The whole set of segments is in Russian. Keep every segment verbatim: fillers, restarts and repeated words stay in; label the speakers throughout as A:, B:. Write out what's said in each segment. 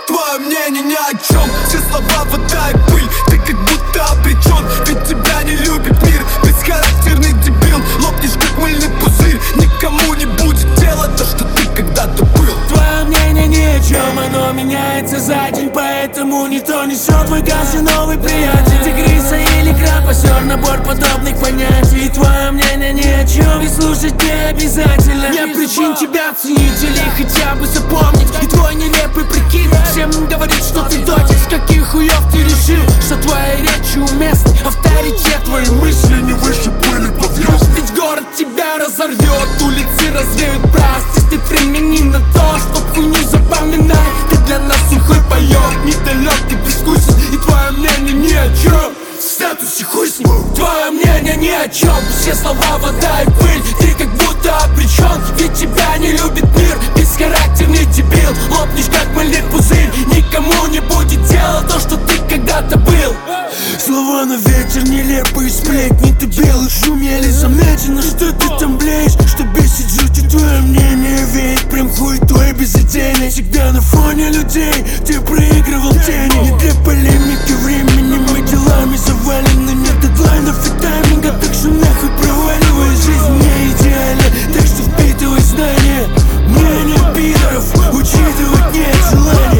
A: Твое мнение ни о чем, все слова вода и пыль. Ты как будто обречен, ведь тебя не любит мир. Бесхарактерный дебил, лопнешь как мыльный пузырь. Никому не будет дела то, что ты когда-то был.
B: Твое мнение ни о чем, оно меняется за день, поэтому никто несет твой газ и новый приятель. Тигриса или краб-позер, набор подобных понятий. Твое мнение ни о чем, и слушать не обязательно. Нет причин тебя ценить или хотя бы запомнить. И твой нелепый прикид всем говорит, что ты дотик. С каких хуев ты решил, что твои речи уместны? Авторитет, твои мысли не выше пыли подъезд. Ведь город тебя разорвет, улицы развеют прах. Здесь ты применим на то, чтоб хуйню запоминать. Ты для нас сухой паёк, недалек, ты безвкусен. И твое мнение ни о чем, в статусе хуй с ним. Твое мнение ни о чем, все слова вода и пыль. Ты как будто обречен, ведь тебя не любит мир. Бесхарактерный дебил, лопнешь как мыльный пузырь. Никому не будет дела то, что ты когда-то был. Слова на ветер, нелепые сплетни. Ты белый шумели, замечено, что ты там блеешь. Что бесит жуть, и твое мнение веет прям хуетой безотейной. Всегда на фоне людей ты проигрывал тени. Не для полемики времени, мы делами завалены. Нет дедлайнов и тайминга, так что нахуй проваливай. Жизнь не идеальна, так что впитывай знания. Мнение пидоров учитывать нет желания.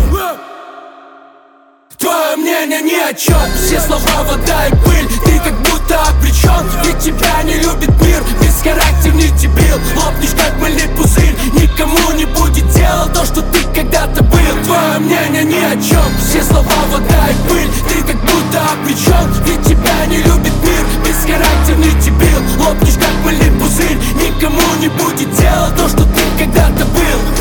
B: Твое мнение ни о чем, все слова вода и пыль. Ты как будто обречен, ведь тебя не любит мир. Бесхарактерный дебил, лопнешь как мыльный пузырь. Никому не будет дела то, что ты когда-то был. Твое мнение ни о чем, все слова вода и пыль. Ты как будто обречен, ведь тебя не любит мир. Бесхарактерный дебил, лопнешь как мыльный пузырь. Никому не будет дела то, что ты когда-то был.